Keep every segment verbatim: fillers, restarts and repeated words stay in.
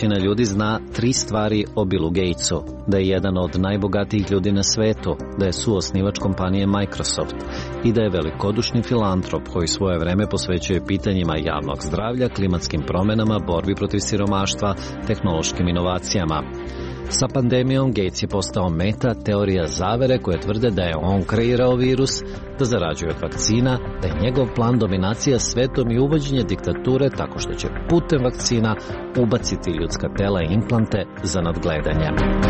većina ljudi zna tri stvari o Billu Gatesu. Da je jedan od najbogatijih ljudi na svetu, da je suosnivač kompanije Microsoft i da je velikodušni filantrop koji svoje vreme posvećuje pitanjima javnog zdravlja, klimatskim promenama, borbi protiv siromaštva, tehnološkim inovacijama. Sa pandemijom Gates je postao meta teorija zavere koje tvrde da je on kreirao virus, da zarađuje od vakcina, da je njegov plan dominacija svetom i uvođenje diktature tako što će putem vakcina ubaciti ljudska tela i implante za nadgledanje.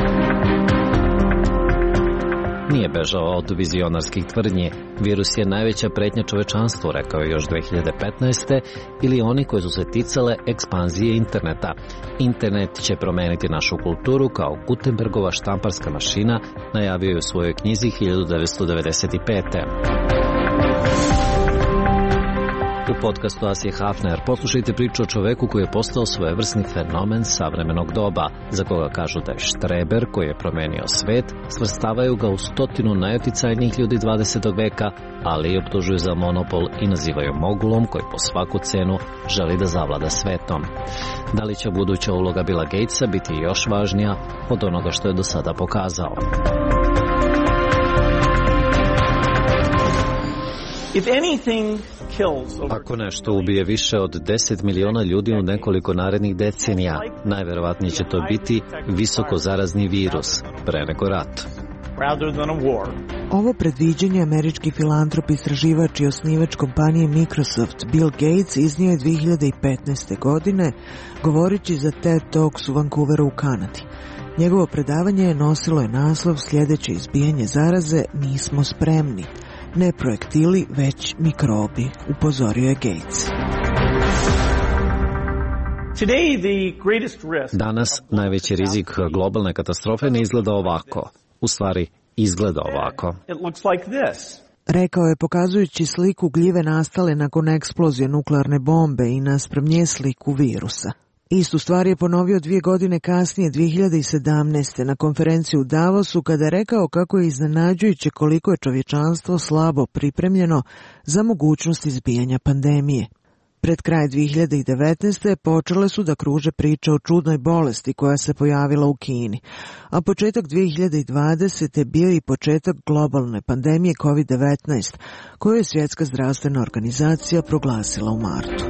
Nije bežao od vizionarskih tvrdnji. Virus je najveća pretnja čovečanstvu, rekao je još dve hiljade petnaeste. ili oni koji su se ticale ekspanzije interneta. Internet će promeniti našu kulturu kao Gutenbergova štamparska mašina, najavio je u svojoj knjizi hiljadu devetsto devedeset pete. U podcastu Asije Hafner poslušajte priču o čoveku koji je postao svojevrsni fenomen savremenog doba, za koga kažu da je štreber koji je promenio svet, svrstavaju ga u stotinu najuticajnijih ljudi dvadesetog veka, ali i optužuju za monopol i nazivaju mogulom koji po svaku cenu želi da zavlada svetom. Da li će buduća uloga Billa Gatesa biti još važnija od onoga što je do sada pokazao? If anything Ako nešto ubije više od deset miliona ljudi u nekoliko narednih decenija, najverovatnije će to biti visoko zarazni virus, pre nego rat. Ovo predviđanje američki filantrop, istraživač i osnivač kompanije Microsoft Bill Gates iznio je dve hiljade petnaeste. godine, govoreći za TED Talks u Vancouveru u Kanadi. Njegovo predavanje je nosilo je naslov sljedeće izbijanje zaraze, nismo spremni. Ne projektili, već mikrobi, upozorio je Gates. Danas najveći rizik globalne katastrofe ne izgleda ovako. U stvari, izgleda ovako. Rekao je pokazujući sliku gljive nastale nakon eksplozije nuklearne bombe i naspram nje sliku virusa. Istu stvar je ponovio dvije godine kasnije, dve hiljade sedamnaeste. na konferenciji u Davosu, kada je rekao kako je iznenađujuće koliko je čovječanstvo slabo pripremljeno za mogućnost izbijanja pandemije. Pred kraj dve hiljade devetnaeste. počele su da kruže priče o čudnoj bolesti koja se pojavila u Kini, a početak dve hiljade dvadesete. bio i početak globalne pandemije kovid devetnaest, koju je Svjetska zdravstvena organizacija proglasila u martu.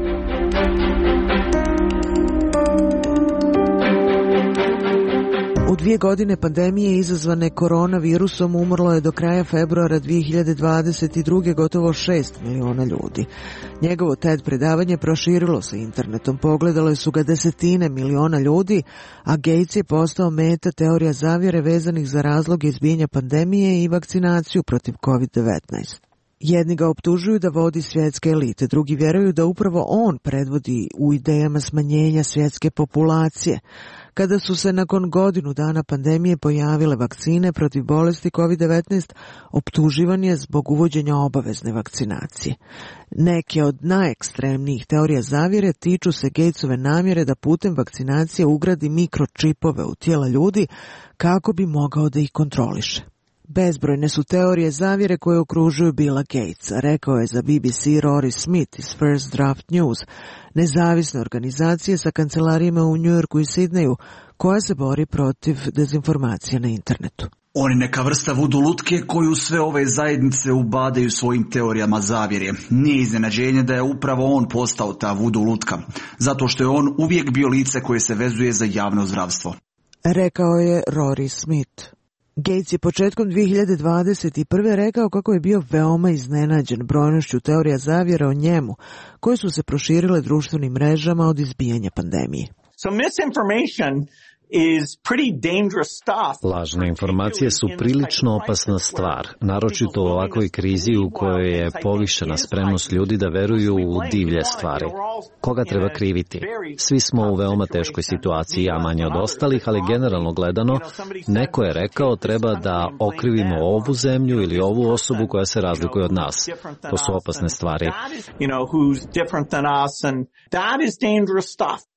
U dvije godine pandemije izazvane koronavirusom umrlo je do kraja februara dve hiljade dvadeset druge. gotovo šest miliona ljudi. Njegovo TED predavanje proširilo se internetom, pogledale su ga desetine miliona ljudi, a Gates je postao meta teorija zavjere vezanih za razloge izbijanja pandemije i vakcinaciju protiv kovid devetnaest. Jedni ga optužuju da vodi svjetske elite, drugi vjeruju da upravo on predvodi u idejama smanjenja svjetske populacije. Kada su se nakon godinu dana pandemije pojavile vakcine protiv bolesti kovid devetnaest, optuživan je zbog uvođenja obavezne vakcinacije. Neke od najekstremnijih teorija zavjere tiču se Gatesove namjere da putem vakcinacije ugradi mikročipove u tijela ljudi kako bi mogao da ih kontroliše. Bezbrojne su teorije zavjere koje okružuju Billa Gatesa, rekao je za B B C Rory Smith iz First Draft News, nezavisne organizacije sa kancelarijama u Njujorku i Sidneju, koja se bori protiv dezinformacija na internetu. On je neka vrsta vudu lutke koju sve ove zajednice ubadaju svojim teorijama zavjere. Nije iznenađenje da je upravo on postao ta vudu lutka, zato što je on uvijek bio lice koje se vezuje za javno zdravstvo. Rekao je Rory Smith. Gates je početkom dve hiljade dvadeset prve. rekao kako je bio veoma iznenađen brojnošću teorija zavjera o njemu, koje su se proširile društvenim mrežama od izbijanja pandemije. So misinformation is pretty dangerous stuff. Lažne informacije su prilično opasna stvar, naročito u ovakvoj krizi u kojoj je povišena spremnost ljudi da veruju u divlje stvari. Koga treba kriviti? Svi smo u veoma teškoj situaciji, a manje od ostalih, ali generalno gledano, neko je rekao treba da okrivimo ovu zemlju ili ovu osobu koja se razlikuje od nas. To su opasne stvari.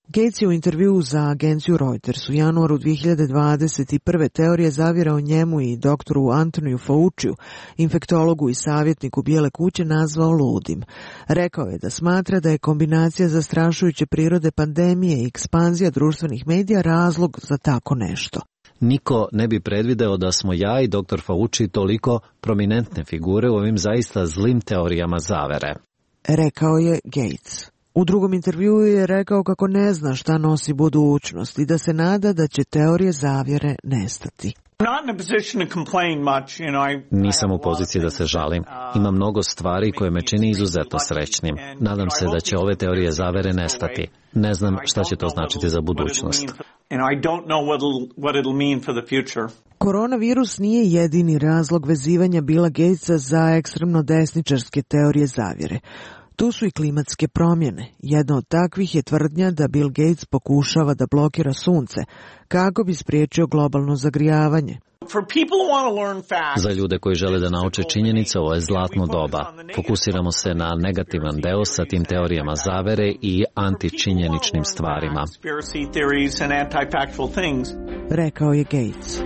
Gates je u intervjuu za agenciju Reuters u januaru dvije hiljade dvadeset prve teorije zavjera o njemu i doktoru Antoniju Fauciju, infektologu i savjetniku Bijele kuće, nazvao ludim. Rekao je da smatra da je kombinacija zastrašujuće prirode pandemije i ekspanzija društvenih medija razlog za tako nešto. Niko ne bi predvideo da smo ja i doktor Fauci toliko prominentne figure u ovim zaista zlim teorijama zavere, rekao je Gates. U drugom intervjuu je rekao kako ne zna šta nosi budućnost i da se nada da će teorije zavjere nestati. Nisam u poziciji da se žalim. Ima mnogo stvari koje me čini izuzetno srećnim. Nadam se da će ove teorije zavere nestati. Ne znam šta će to značiti za budućnost. Koronavirus nije jedini razlog vezivanja Billa Gatesa za ekstremno desničarske teorije zavjere. Tu su i klimatske promjene. Jedna od takvih je tvrdnja da Bill Gates pokušava da blokira sunce kako bi spriječio globalno zagrijavanje. Za ljude koji žele da nauče činjenice, ovo je zlatno doba. Fokusiramo se na negativan deo sa tim teorijama zavere i antičinjeničnim stvarima, rekao je Gates.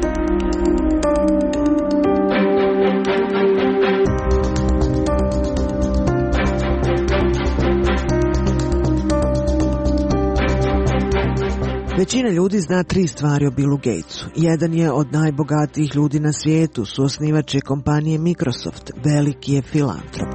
Većina ljudi zna tri stvari o Billu Gatesu. Jedan je od najbogatijih ljudi na svijetu, suosnivač je kompanije Microsoft, veliki je filantrop.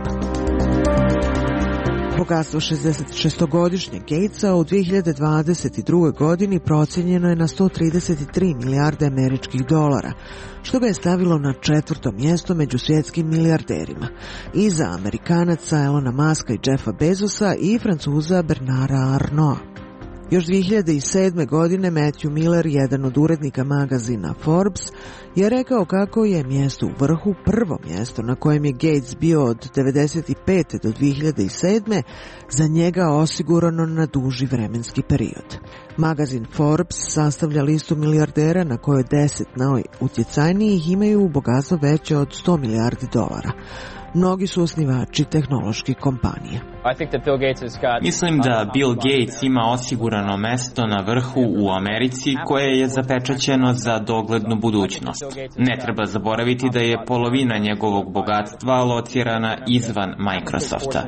Bogatstvo šezdesetšestogodišnjeg Gatesa u dvije hiljade dvadeset druge. godini procijenjeno je na sto trideset tri milijarde američkih dolara, što ga je stavilo na četvrto mjesto među svjetskim milijarderima, iza Amerikanaca Elona Muska i Jeffa Bezosa i Francuza Bernarda Arnaulta. Još dvije hiljade sedme. godine Matthew Miller, jedan od urednika magazina Forbes, je rekao kako je mjesto u vrhu, prvo mjesto na kojem je Gates bio od devedeset pete. do dvije hiljade sedme. za njega osigurano na duži vremenski period. Magazin Forbes sastavlja listu milijardera na kojoj deset najutjecajnijih imaju bogatstvo veće od sto milijardi dolara. Mnogi su osnivači tehnoloških kompanija. Mislim da Bill Gates ima osigurano mesto na vrhu u Americi koje je zapečaćeno za doglednu budućnost. Ne treba zaboraviti da je polovina njegovog bogatstva locirana izvan Microsofta.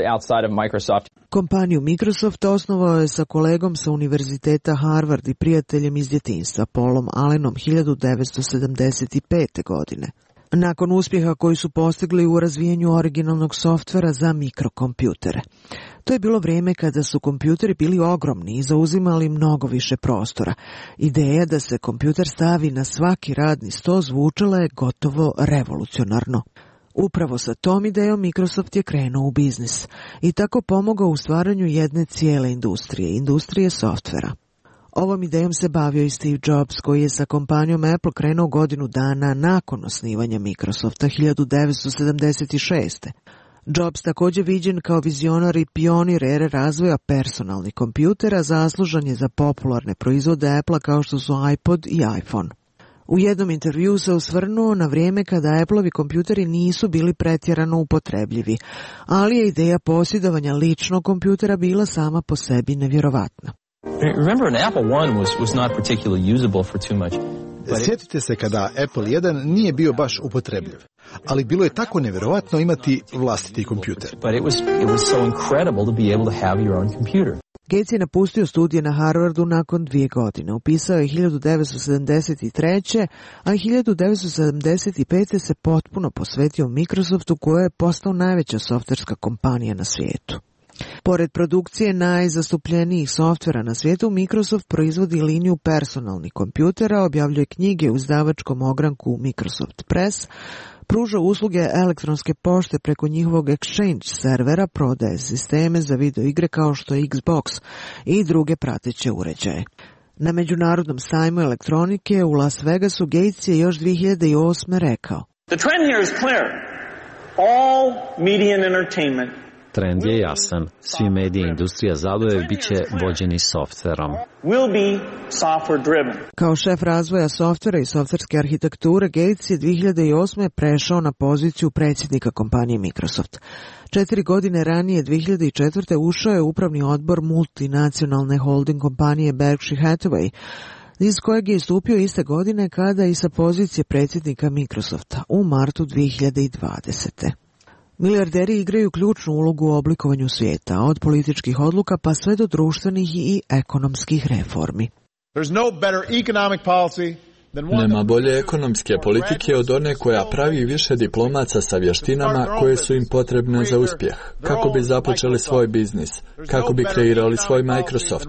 Kompaniju Microsoft osnovao je sa kolegom sa univerziteta Harvard i prijateljem iz djetinjstva Paulom Allenom hiljadu devetsto sedamdeset pete. godine. Nakon uspjeha koji su postigli u razvijanju originalnog softvera za mikrokompjutere. To je bilo vrijeme kada su kompjuteri bili ogromni i zauzimali mnogo više prostora. Ideja da se kompjuter stavi na svaki radni sto zvučala je gotovo revolucionarno. Upravo sa tom idejom Microsoft je krenuo u biznis i tako pomogao u stvaranju jedne cijele industrije, industrije softvera. Ovom idejom se bavio i Steve Jobs, koji je sa kompanijom Apple krenuo godinu dana nakon osnivanja Microsofta hiljadu devetsto sedamdeset šeste. Jobs, također viđen kao vizionar i pionir ere razvoja personalnih kompjutera, zaslužan je za popularne proizvode Apple kao što su iPod i iPhone. U jednom intervjuu se osvrnuo na vrijeme kada Appleovi kompjuteri nisu bili pretjerano upotrebljivi, ali je ideja posjedovanja ličnog kompjutera bila sama po sebi nevjerovatna. Remember, an Apple one was was not particularly usable for too much. Sjetite se kada Apple jedan nije bio baš upotrebljiv, ali bilo je tako nevjerovatno imati vlastiti kompjuter. But it was it was so incredible to be able to have your own computer. Gates je napustio studije na Harvardu nakon dvije godine. Upisao je hiljadu devetsto sedamdeset treće. a hiljadu devetsto sedamdeset pete. se potpuno posvetio Microsoftu, koja je postao najveća softverska kompanija na svijetu. Pored produkcije najzastupljenijih softvera na svijetu, Microsoft proizvodi liniju personalnih kompjutera, objavljuje knjige u izdavačkom ogranku Microsoft Press, pruža usluge elektronske pošte preko njihovog Exchange servera, prodaje sisteme za video igre kao što je Xbox i druge prateće uređaje. Na međunarodnom sajmu elektronike u Las Vegasu Gates je još dvije hiljade osme. rekao: The trend here is clear. All media and entertainment Trend je jasan. Svi mediji i industrija zabave bit će vođeni softverom. Kao šef razvoja softvera i softverske arhitekture, Gates je dvije hiljade osme. prešao na poziciju predsjednika kompanije Microsoft. Četiri godine ranije, dvije hiljade četvrte. ušao je u upravni odbor multinacionalne holding kompanije Berkshire Hathaway, iz kojeg je istupio iste godine kada i sa pozicije predsjednika Microsofta u martu dvije hiljade dvadesete. Milijarderi igraju ključnu ulogu u oblikovanju svijeta, od političkih odluka pa sve do društvenih i ekonomskih reformi. Nema bolje ekonomske politike od one koja pravi više diplomaca sa vještinama koje su im potrebne za uspjeh, kako bi započeli svoj biznis, kako bi kreirali svoj Microsoft.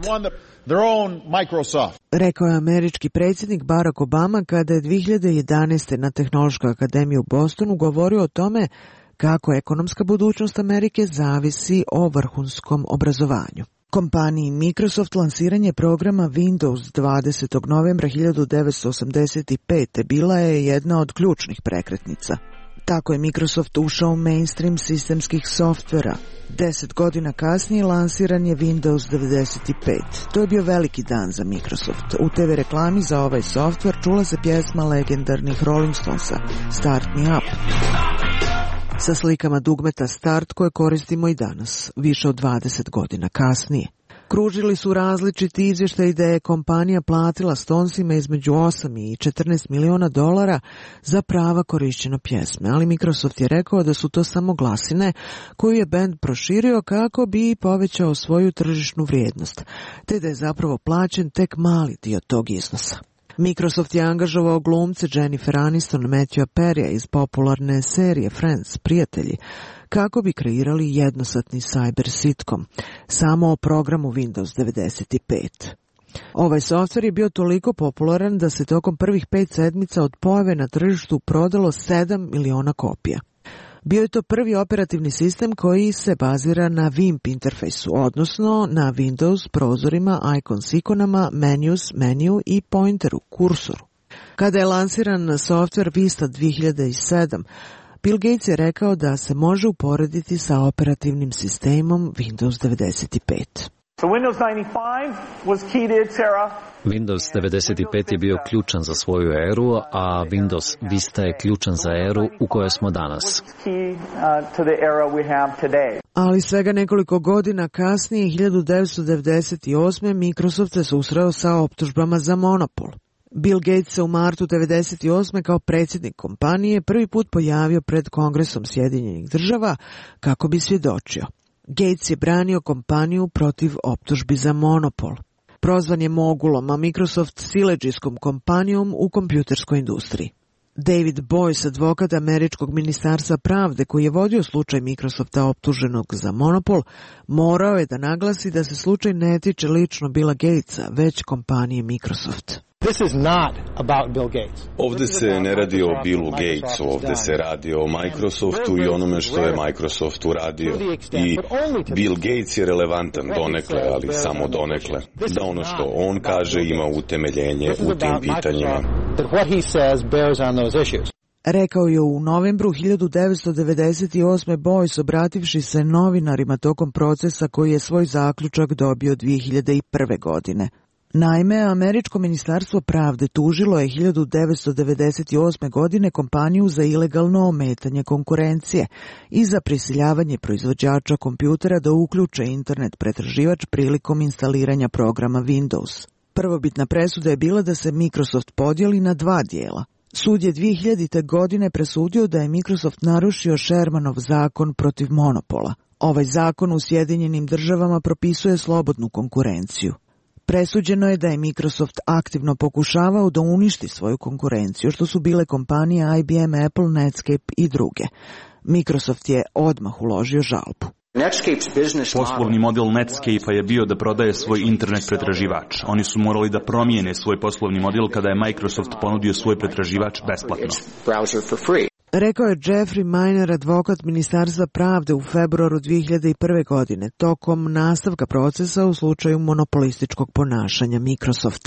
Rekao je američki predsjednik Barack Obama kada je dvije hiljade jedanaeste. na Tehnološkoj akademiji u Bostonu govorio o tome kako ekonomska budućnost Amerike zavisi o vrhunskom obrazovanju. Kompaniji Microsoft lansiranje programa Windows dvadesetog novembra hiljadu devetsto osamdeset pete. bila je jedna od ključnih prekretnica. Tako je Microsoft ušao u mainstream sistemskih softvera. Deset godina kasnije lansiran je Windows devedeset pet. To je bio veliki dan za Microsoft. U te ve reklami za ovaj softver čula se pjesma legendarnih Rolling Stonesa Start Me Up, sa slikama dugmeta Start koje koristimo i danas, više od dvadeset godina kasnije. Kružili su različiti izvještaji da je kompanija platila Stonesima između osam i četrnaest miliona dolara za prava korišćenja pjesme, ali Microsoft je rekao da su to samo glasine koju je bend proširio kako bi povećao svoju tržišnu vrijednost, te da je zapravo plaćen tek mali dio tog iznosa. Microsoft je angažovao glumce Jennifer Aniston, Matthewa Perrya iz popularne serije Friends, Prijatelji, kako bi kreirali jednosatni cyber sitcom, samo o programu Windows devedeset pet. Ovaj softver je bio toliko popularan da se tokom prvih pet sedmica od pojave na tržištu prodalo sedam miliona kopija. Bio je to prvi operativni sistem koji se bazira na V I M P interfejsu, odnosno na Windows prozorima, icons ikonama, menus, meniju i pointeru, kursoru. Kada je lansiran softver Vista dvije hiljade sedme. Bill Gates je rekao da se može uporediti sa operativnim sistemom Windows devedeset pet. So Windows ninety-five was key to its era. Windows devedeset pet je bio ključan za svoju eru, a Windows Vista je ključan za eru u kojoj smo danas. Ali svega nekoliko godina kasnije, hiljadu devetsto devedeset osme. Microsoft se susreo sa optužbama za monopol. Bill Gates se u martu devedeset osme. kao predsjednik kompanije prvi put pojavio pred Kongresom Sjedinjenih država kako bi svjedočio. Gates je branio kompaniju protiv optužbi za monopol. Prozvan je mogulom, a Microsoft siledžijskom kompanijom u kompjuterskoj industriji. David Boyce, advokat američkog ministarstva pravde koji je vodio slučaj Microsofta optuženog za monopol, morao je da naglasi da se slučaj ne tiče lično Billa Gatesa, već kompanije Microsoft. This is not about Bill Gates. Ovdje se ne radi o Billu Gatesu, ovdje se radi o Microsoftu i onome što je Microsoft uradio. I Bill Gates je relevantan donekle, ali samo donekle. Da ono što on kaže ima utemeljenje u tim pitanjima. Rekao je u novembru hiljadu devetsto devedeset osme. Boyce, obrativši se novinarima tokom procesa koji je svoj zaključak dobio dvije hiljade prve. godine. Naime, američko ministarstvo pravde tužilo je hiljadu devetsto devedeset osme. godine kompaniju za ilegalno ometanje konkurencije i za prisiljavanje proizvođača kompjutera da uključe internet pretraživač prilikom instaliranja programa Windows. Prvobitna presuda je bila da se Microsoft podijeli na dva dijela. Sud je dvije hiljadite. godine presudio da je Microsoft narušio Shermanov zakon protiv monopola. Ovaj zakon u Sjedinjenim državama propisuje slobodnu konkurenciju. Presuđeno je da je Microsoft aktivno pokušavao da uništi svoju konkurenciju, što su bile kompanije I B M, Apple, Netscape i druge. Microsoft je odmah uložio žalbu. Poslovni model Netscape-a je bio da prodaje svoj internet pretraživač. Oni su morali da promijene svoj poslovni model kada je Microsoft ponudio svoj pretraživač besplatno. Rekao je Jeffrey Miner, advokat Ministarstva pravde u februaru dvije hiljade prve. godine, tokom nastavka procesa u slučaju monopolističkog ponašanja Microsofta.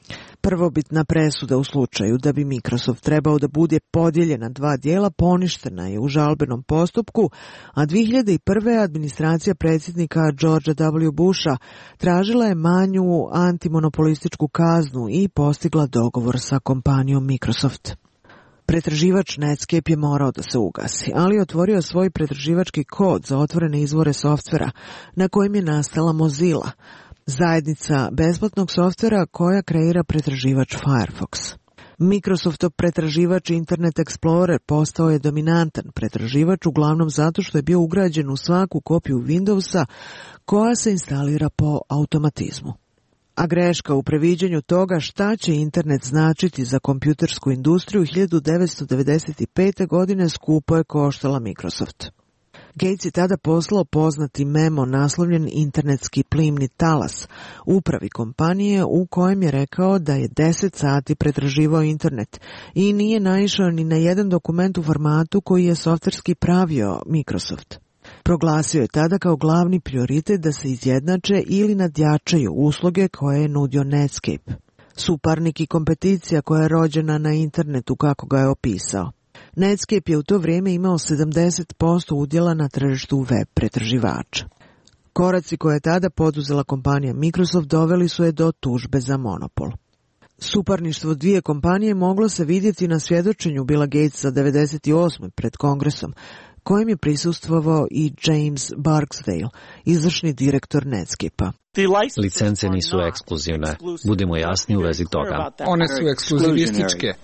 Prvobitna presuda u slučaju da bi Microsoft trebao da bude podijeljen na dva dijela poništena je u žalbenom postupku, a dvije hiljade prve. administracija predsjednika Georgea W. Busha tražila je manju antimonopolističku kaznu i postigla dogovor sa kompanijom Microsoft. Pretraživač Netscape je morao da se ugasi, ali je otvorio svoj pretraživački kod za otvorene izvore softvera na kojem je nastala Mozilla, zajednica besplatnog softvera koja kreira pretraživač Firefox. Microsoftov pretraživač Internet Explorer postao je dominantan pretraživač uglavnom zato što je bio ugrađen u svaku kopiju Windowsa koja se instalira po automatizmu. A greška u previđanju toga šta će internet značiti za kompjutersku industriju hiljadu devetsto devedeset pete. godine skupo je koštala Microsoft. Gates je tada poslao poznati memo naslovljen Internetski plimni talas upravi kompanije u kojem je rekao da je deset sati pretraživao internet i nije naišao ni na jedan dokument u formatu koji je softverski pravio Microsoft. Proglasio je tada kao glavni prioritet da se izjednače ili nadjačaju usluge koje je nudio Netscape. Suparnik i kompeticija koja je rođena na internetu kako ga je opisao. Netscape je u to vrijeme imao sedamdeset posto udjela na tržištu web pretraživača. Koraci koje je tada poduzela kompanija Microsoft doveli su je do tužbe za monopol. Suparništvo dvije kompanije moglo se vidjeti na svjedočenju Billa Gatesa devedeset osme. pred Kongresom, kojem je prisustvovao i James Barksdale, izvršni direktor Netscape-a. Licence nisu ekskluzivne. Budimo jasni u vezi toga. One su ekskluzivističke.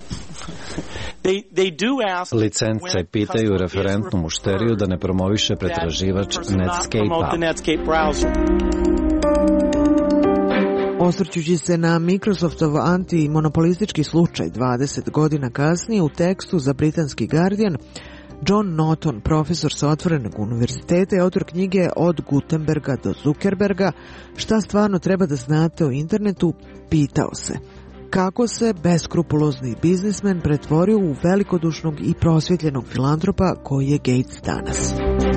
Licence pitaju referentnu mušteriju da ne promoviše pretraživač Netscape-a. Osvrćući se na Microsoftov antimonopolistički slučaj dvadeset godina kasnije u tekstu za britanski Guardian, John Norton, profesor sa otvorenog univerziteta i autor knjige Od Gutenberga do Zuckerberga, šta stvarno treba da znate o internetu, pitao se kako se beskrupulozni biznismen pretvorio u velikodušnog i prosvjetljenog filantropa koji je Gates danas.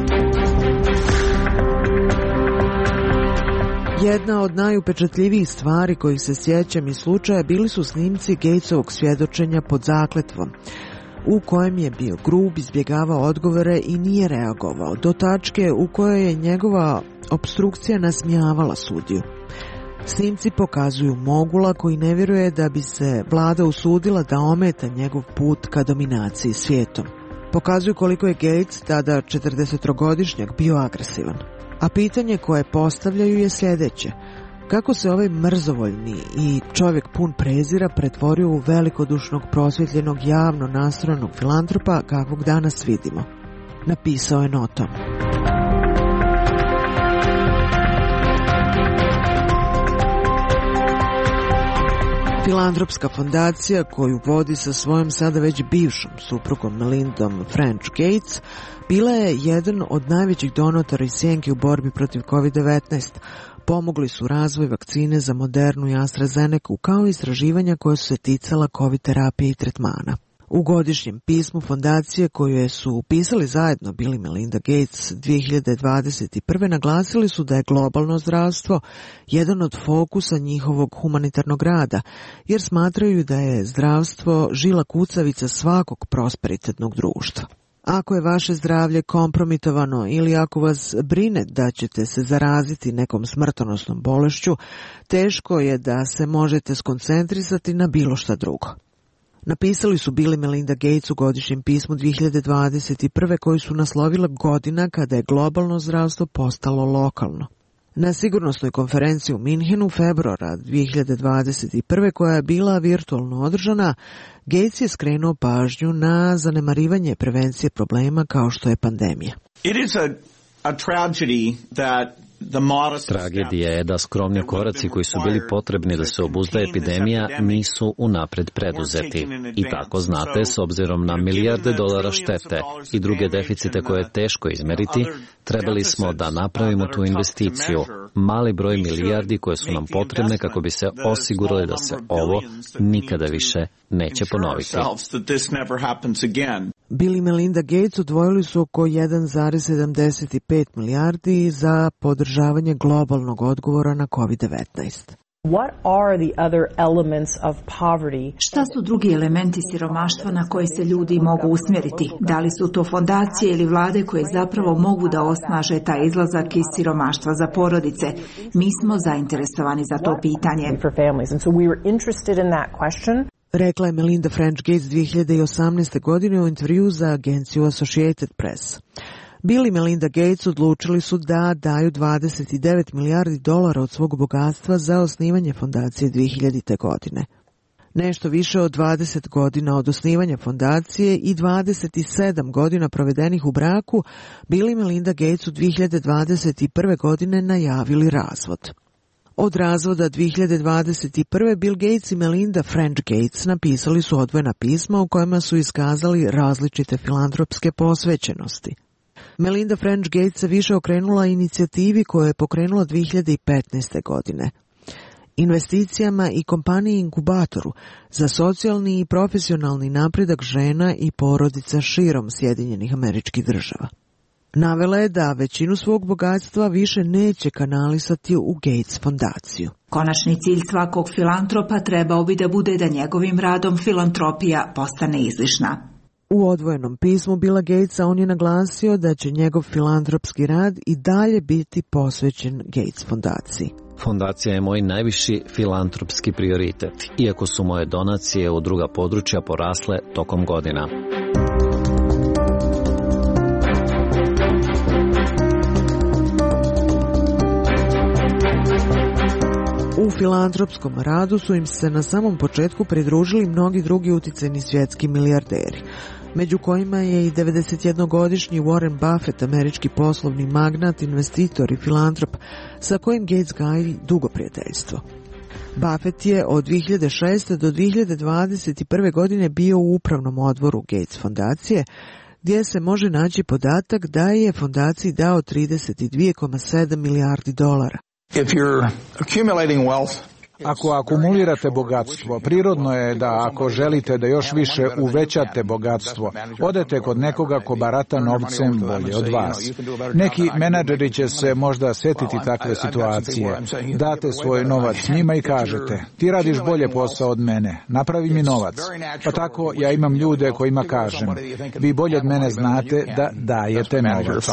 Jedna od najupečatljivijih stvari kojih se sjećam iz slučaja bili su snimci Gatesovog svjedočenja pod zakletvom, u kojem je bio grub, izbjegavao odgovore i nije reagovao, do tačke u kojoj je njegova opstrukcija nasmijavala sudiju. Snimci pokazuju mogula koji ne vjeruje da bi se vlada usudila da ometa njegov put ka dominaciji svijetom. Pokazuju koliko je Gates, tada četrdesetogodišnjak, bio agresivan. A pitanje koje postavljaju je sljedeće: kako se ovaj mrzovoljni i čovjek pun prezira pretvorio u velikodušnog, prosvjetljenog, javno nastrojenog filantropa kakvog danas vidimo? Napisao je Norton. Filantropska fondacija koju vodi sa svojom sada već bivšom suprugom Melindom French Gates bila je jedan od najvećih donatora i sjenki u borbi protiv kovid devetnaest. Pomogli su razvoj vakcine za Modernu i AstraZeneca kao i istraživanja koje su se ticala COVID terapije i tretmana. U godišnjem pismu fondacije koju su upisali zajedno Bill i Melinda Gates dvije hiljade dvadeset prve. naglasili su da je globalno zdravstvo jedan od fokusa njihovog humanitarnog rada, jer smatraju da je zdravstvo žila kucavica svakog prosperitetnog društva. Ako je vaše zdravlje kompromitovano ili ako vas brine da ćete se zaraziti nekom smrtonosnom bolešću, teško je da se možete skoncentrisati na bilo šta drugo. Napisali su Bill i Melinda Gates u godišnjem pismu dvije hiljade dvadeset prve. koji su naslovila godina kada je globalno zdravstvo postalo lokalno. Na sigurnosnoj konferenciji u Minhenu februara dvije hiljade dvadeset prve. koja je bila virtualno održana, Gates je skrenuo pažnju na zanemarivanje prevencije problema kao što je pandemija. It is a, a tragedy that Tragedija je da skromni koraci koji su bili potrebni da se obuzda epidemija nisu unapred preduzeti. I tako znate, s obzirom na milijarde dolara štete i druge deficite koje je teško izmeriti, trebali smo da napravimo tu investiciju, mali broj milijardi koje su nam potrebne kako bi se osigurali da se ovo nikada više neće ponoviti. Bill i Melinda Gates odvojili su oko jedan zarez sedamdeset pet milijardi za podržavanje globalnog odgovora na kovid devetnaest. What are the other elements of poverty? Šta su drugi elementi siromaštva na koje se ljudi mogu usmjeriti? Da li su to fondacije ili vlade koje zapravo mogu da osnaže taj izlazak iz siromaštva za porodice? Mi smo zainteresovani za to pitanje. Rekla je Melinda French Gates dvije hiljade osamnaeste. godine u intervju za agenciju Associated Press. Bill i Melinda Gates odlučili su da daju dvadeset devet milijardi dolara od svog bogatstva za osnivanje fondacije dvije hiljadite. godine. Nešto više od dvadeset godina od osnivanja fondacije i dvadeset sedam godina provedenih u braku, Bill i Melinda Gates u dvije hiljade dvadeset prve. godine najavili razvod. Od razvoda dvije hiljade dvadeset prve. Bill Gates i Melinda French Gates napisali su odvojena pisma u kojima su iskazali različite filantropske posvećenosti. Melinda French Gates se više okrenula inicijativi koju je pokrenula dvije hiljade petnaeste. godine. Investicijama i kompaniji inkubatoru za socijalni i profesionalni napredak žena i porodica širom Sjedinjenih Američkih Država. Navela je da većinu svog bogatstva više neće kanalisati u Gates fondaciju. Konačni cilj svakog filantropa trebao bi da bude da njegovim radom filantropija postane izlišna. U odvojenom pismu Billa Gatesa on je naglasio da će njegov filantropski rad i dalje biti posvećen Gates fondaciji. Fondacija je moj najviši filantropski prioritet, iako su moje donacije u druga područja porasle tokom godina. U filantropskom radu su im se na samom početku pridružili mnogi drugi uticajni svjetski milijarderi, među kojima je i devedesetjednogodišnji Warren Buffett, američki poslovni magnat, investitor i filantrop, sa kojim Gates gaji dugo prijateljstvo. Buffett je od dvije hiljade šeste. do dvije hiljade dvadeset prve. godine bio u upravnom odboru Gates fondacije, gdje se može naći podatak da je fondaciji dao trideset dvije zarez sedam milijardi dolara. If you're accumulating wealth, ako akumulirate bogatstvo, prirodno je da ako želite da još više uvećate bogatstvo, odete kod nekoga ko barata novcem bolje od vas. Neki menadžeri će se možda setiti takve situacije. Date svoj novac njima i kažete, ti radiš bolje posao od mene, napravi mi novac. Pa tako ja imam ljude kojima kažem, vi bolje od mene znate da dajete novac.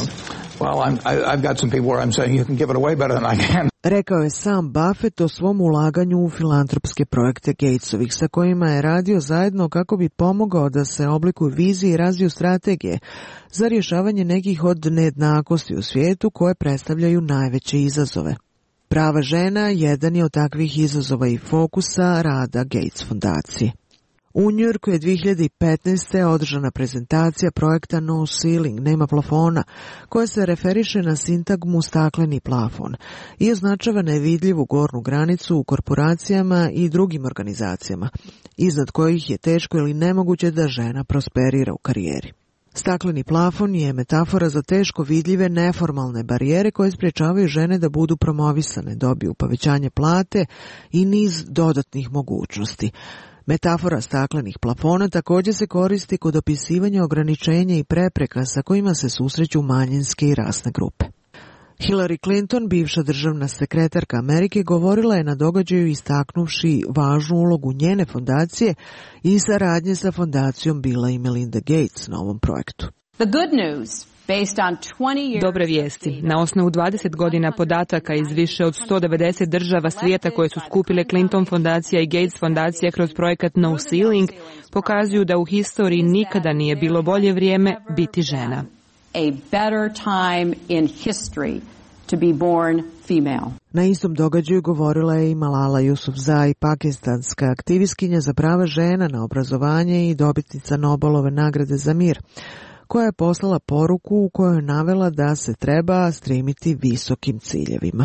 Rekao je sam Buffett o svom ulaganju u filantropske projekte Gatesovih, sa kojima je radio zajedno kako bi pomogao da se oblikuju vizije i razviju strategije za rješavanje nekih od nejednakosti u svijetu koje predstavljaju najveće izazove. Prava žena jedan je od takvih izazova i fokusa rada Gates fondacije. U Njujorku je dvije hiljade petnaeste. održana prezentacija projekta No Ceiling, nema plafona, koja se referiše na sintagmu stakleni plafon i označava nevidljivu gornju granicu u korporacijama i drugim organizacijama, iznad kojih je teško ili nemoguće da žena prosperira u karijeri. Stakleni plafon je metafora za teško vidljive neformalne barijere koje sprječavaju žene da budu promovisane, dobiju povećanje plate i niz dodatnih mogućnosti. Metafora staklenih plafona također se koristi kod opisivanja ograničenja i prepreka sa kojima se susreću manjinske i rasne grupe. Hillary Clinton, bivša državna sekretarka Amerike, govorila je na događaju istaknuvši važnu ulogu njene fondacije i saradnje sa fondacijom Billa i Melinda Gates na ovom projektu. The good news. Dobre vijesti. Na osnovu dvadeset godina podataka iz više od sto devedeset država svijeta koje su skupile Clinton fondacija i Gates fondacija kroz projekat No Ceiling pokazuju da u historiji nikada nije bilo bolje vrijeme biti žena. A better time in history to be born female. Na istom događaju govorila je i Malala Yousafzai, pakistanska aktivistkinja za prava žena na obrazovanje i dobitnica Nobelove nagrade za mir, koja je poslala poruku u kojoj je navela da se treba stremiti visokim ciljevima.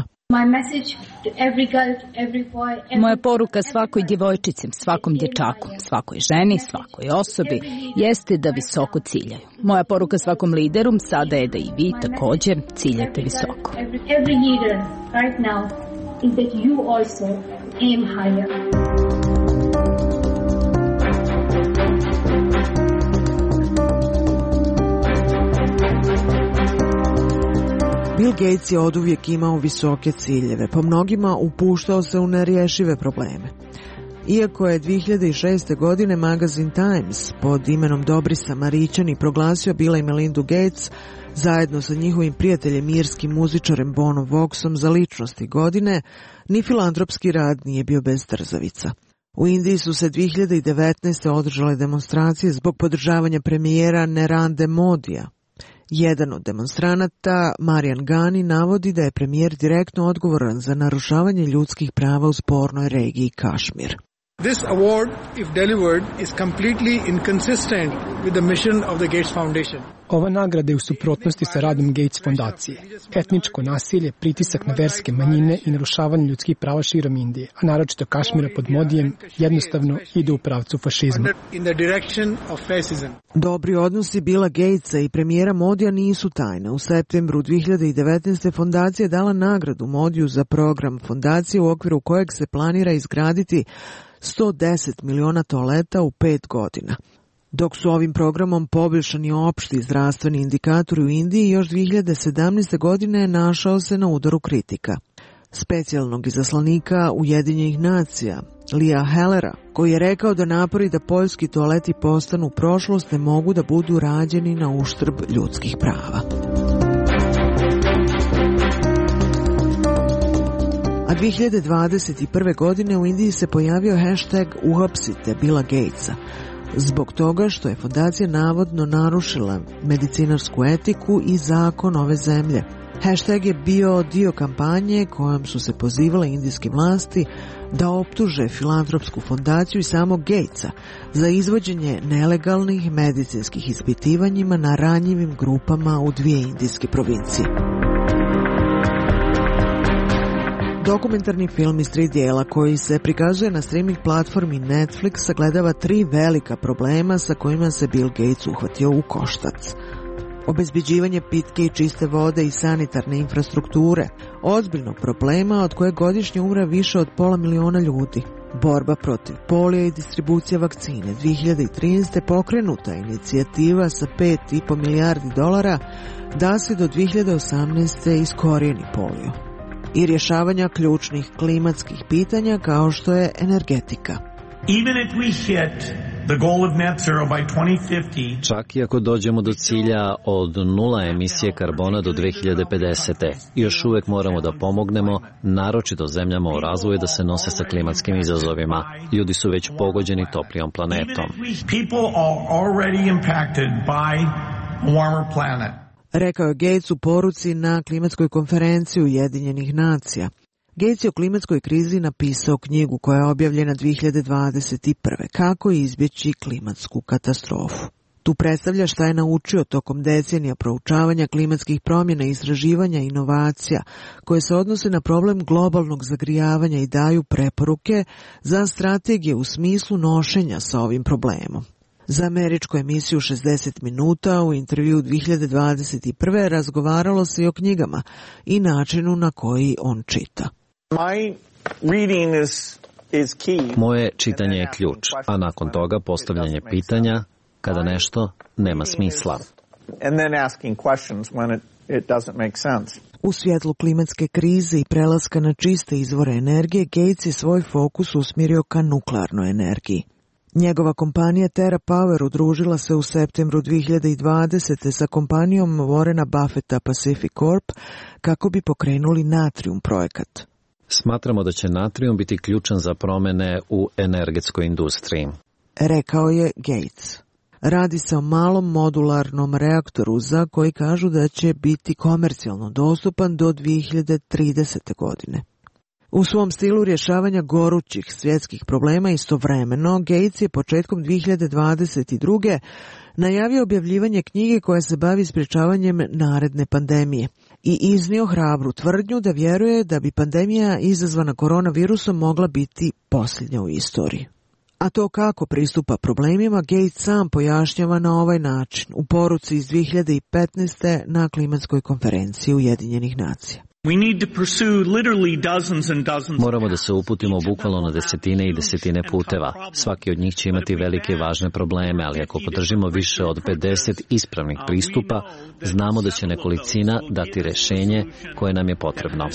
Moja poruka svakoj djevojčici, svakom dječaku, svakoj ženi, svakoj osobi jeste da visoko ciljaju. Moja poruka svakom lideru sada je da i vi također ciljate visoko. Bill Gates je oduvijek imao visoke ciljeve, po mnogima upuštao se u nerješive probleme. Iako je dvije hiljade šeste. godine magazin Times pod imenom Dobri Samarićani proglasio Billa i Melindu Gates zajedno sa njihovim prijateljem irskim muzičarem Bonom Voxom za ličnosti godine, ni filantropski rad nije bio bez trzavica. U Indiji su se dvije hiljade devetnaeste. održale demonstracije zbog podržavanja premijera Narendra Modija. Jedan od demonstranata, Marian Gani, navodi da je premijer direktno odgovoran za narušavanje ljudskih prava u spornoj regiji Kašmir. This award, if delivered, is completely inconsistent with the mission of the Gates Foundation. Ova nagrada je u suprotnosti sa radom Gates fondacije. Etničko nasilje, pritisak na verske manjine i narušavanje ljudskih prava širom Indije, a naročito Kašmira pod Modijem, jednostavno ide u pravcu fašizma. In the direction of fascism. Dobri odnosi Billa Gatesa i premijera Modija nisu tajna. U septembru dvije hiljade devetnaeste. fondacija je dala nagradu Modiju za program fondacije u okviru kojeg se planira izgraditi sto deset miliona toaleta u pet godina. Dok su ovim programom poboljšani opšti zdravstveni indikatori u Indiji, još dvije hiljade sedamnaeste. godine našao se na udaru kritika. Specijalnog izaslanika Ujedinjenih nacija, Lia Hellera, koji je rekao da napori da poljski toaleti postanu prošlost ne mogu da budu rađeni na uštrb ljudskih prava. A dvije hiljade dvadeset prve. godine u Indiji se pojavio hashtag Uhapsite Billa Gatesa, zbog toga što je fondacija navodno narušila medicinarsku etiku i zakon ove zemlje. Hashtag je bio dio kampanje kojom su se pozivale indijske vlasti da optuže filantropsku fondaciju i samog Gatesa za izvođenje nelegalnih medicinskih ispitivanjima na ranjivim grupama u dvije indijske provincije. Dokumentarni film iz tri dijela koji se prikazuje na streaming platformi Netflix sagledava tri velika problema sa kojima se Bill Gates uhvatio u koštac. Obezbeđivanje pitke i čiste vode i sanitarne infrastrukture, ozbiljnog problema od koje godišnje umre više od pola miliona ljudi. Borba protiv polija i distribucija vakcine. dvije hiljade trinaeste. pokrenuta inicijativa sa pet i po milijardi dolara da se do dvije hiljade osamnaeste. iskorijeni polio. I rješavanja ključnih klimatskih pitanja kao što je energetika. Even if we hit the goal of net zero by twenty fifty, čak i ako dođemo do cilja od nula emisije karbona do dvije hiljade pedesete. još uvijek moramo da pomognemo, naročito zemljama u razvoju, da se nose sa klimatskim izazovima. Ljudi su već pogođeni toplijom planetom. People are already impacted by a warmer planet. Rekao je Gates u poruci na klimatskoj konferenciji Ujedinjenih nacija. Gates je o klimatskoj krizi napisao knjigu koja je objavljena dvije hiljade dvadeset prve. Kako izbjeći klimatsku katastrofu. Tu predstavlja šta je naučio tokom decenija proučavanja klimatskih promjena, istraživanja i inovacija koje se odnose na problem globalnog zagrijavanja i daju preporuke za strategije u smislu nošenja sa ovim problemom. Za američku emisiju šezdeset minuta u intervju dvije hiljade dvadeset prve. razgovaralo se i o knjigama i načinu na koji on čita. Moje čitanje je ključ, a nakon toga postavljanje pitanja kada nešto nema smisla. U svjetlu klimatske krize i prelaska na čiste izvore energije, Gates je svoj fokus usmjerio ka nuklearnoj energiji. Njegova kompanija TerraPower udružila se u septembru dvije hiljade dvadesete. sa kompanijom Warrena Buffetta Pacific Corp kako bi pokrenuli Natrium projekat. Smatramo da će natrijum biti ključan za promjene u energetskoj industriji, rekao je Gates. Radi se o malom modularnom reaktoru za koji kažu da će biti komercijalno dostupan do dvije hiljade tridesete. godine. U svom stilu rješavanja gorućih svjetskih problema istovremeno, Gates je početkom dvije hiljade dvadeset druge. najavio objavljivanje knjige koja se bavi sprječavanjem naredne pandemije i iznio hrabru tvrdnju da vjeruje da bi pandemija izazvana koronavirusom mogla biti posljednja u istoriji. A to kako pristupa problemima, Gates sam pojašnjava na ovaj način u poruci iz dvije hiljade petnaeste. na klimatskoj konferenciji Ujedinjenih nacija. Moramo da se uputimo bukvalno na desetine i desetine puteva. Svaki od njih će imati velike i važne probleme, ali ako podržimo više od pedeset ispravnih pristupa, znamo da će nekolicina dati rešenje koje nam je potrebno.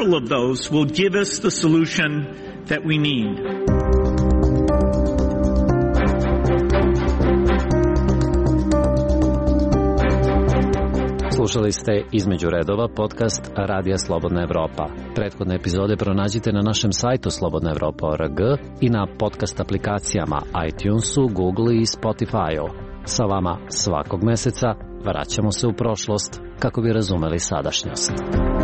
Slušali ste Između redova, podcast Radija Slobodna Evropa. Prethodne epizode pronađite na našem sajtu slobodna evropa tačka org i na podcast aplikacijama iTunesu, Google i Spotify-u. Sa vama svakog meseca vraćamo se u prošlost kako bi razumeli sadašnjost.